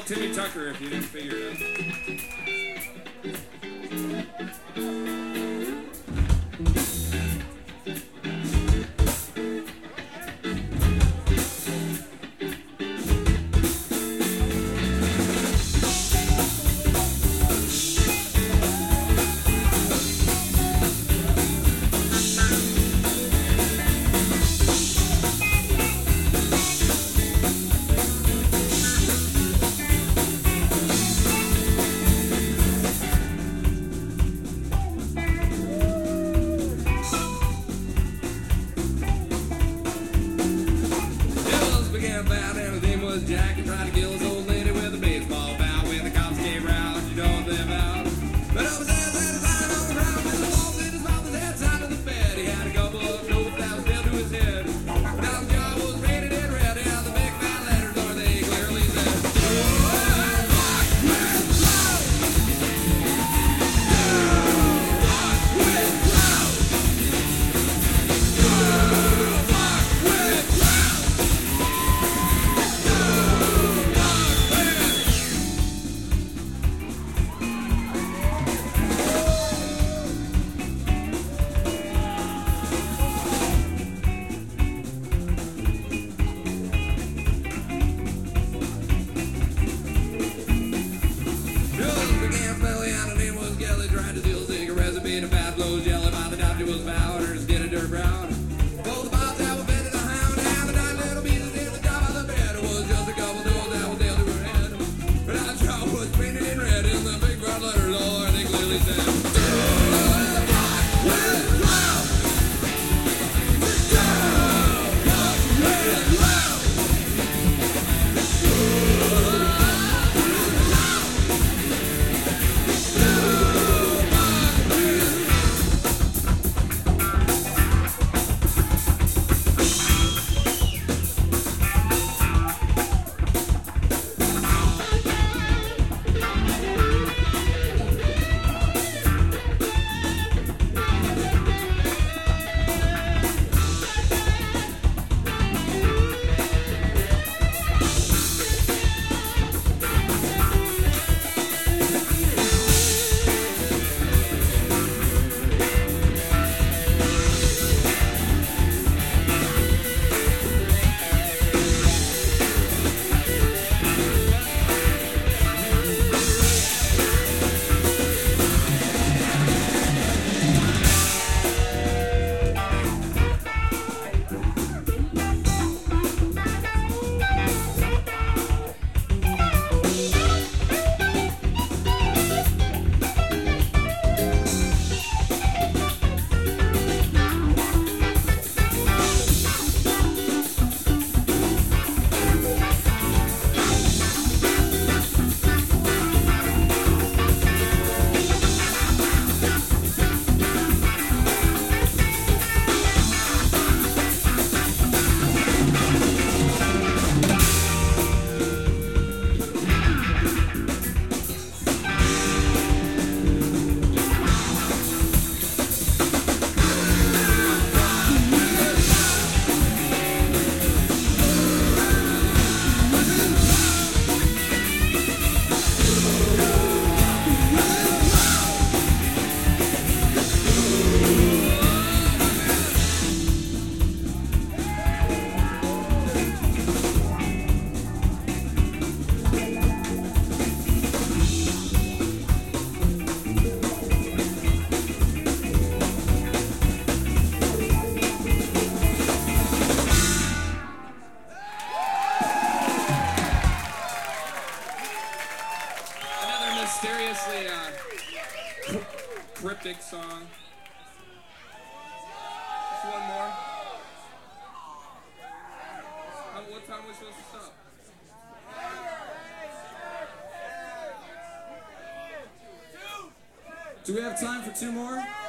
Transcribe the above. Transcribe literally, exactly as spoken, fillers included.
called Timmy Tucker if you didn't figure it out. About and his name was Jack. He tried to kill his old lady with a baseball bat. When the cops came round, you know what they're about. But over there, there, lying on the ground with the balls in his mouth, his head side of the bed. He had a couple of notes that was nailed to his head. Now the jar was painted in red, and the big fat letters on they clearly said, "Fuck with love. Fuck with love. Fuck with love." Trying to steal cigarettes and being a bad blow, jelly by the doctor was found, her skin a dirt brown. Told the boss that was bed to the hound, and the nine little pieces in the top of the bed. It was just a couple doors that was nailed to her head. But that jaw was painted in red, in the big brown letter law, and they clearly said, "Do fuck with love. Do fuck with love. Mysteriously uh, cryptic song. Just one more. How, what time are we supposed to stop? Do we have time for two more?